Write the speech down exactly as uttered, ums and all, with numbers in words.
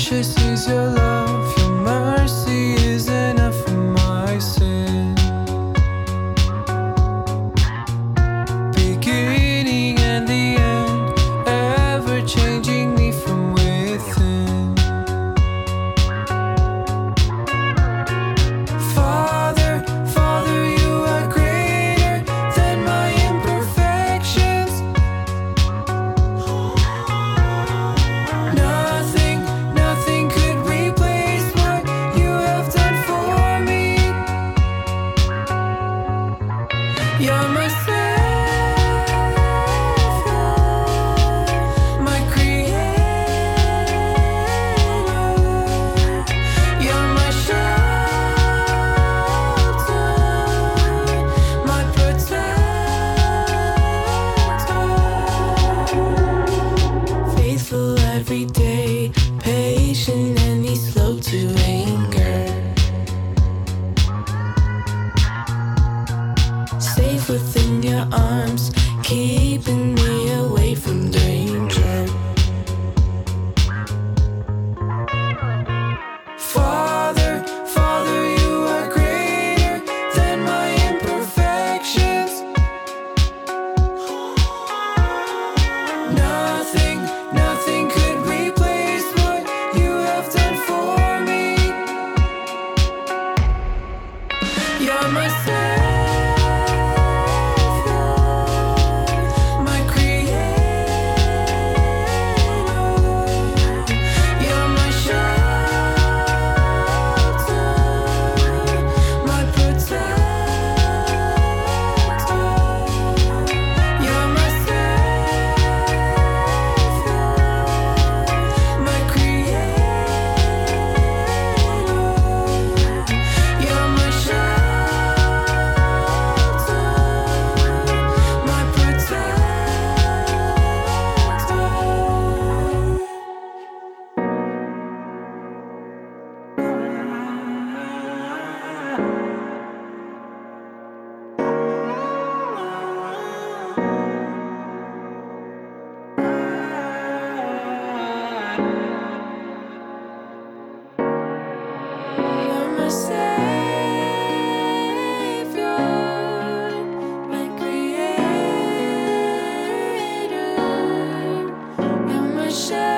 Precious is your love, your mercy is enough for my sin. Beginning and the end, ever changing me from within. Father, Father, you are greater than my imperfections. Nothing, nothing could replace what you have done for me. You're my Savior, my Creator. You're my shelter, my protector. Faithful every day, patient and he's slow to anger. Safe within your arms, keeping me away from danger. Father, Father, you are greater than my imperfections. Nothing, nothing could replace what you have done for me. You're my Savior, my Creator. You're my shelter, my protector. You're my Savior, my Creator. You're my shelter, my protector. You're my Savior, my Creator. You're my shelter.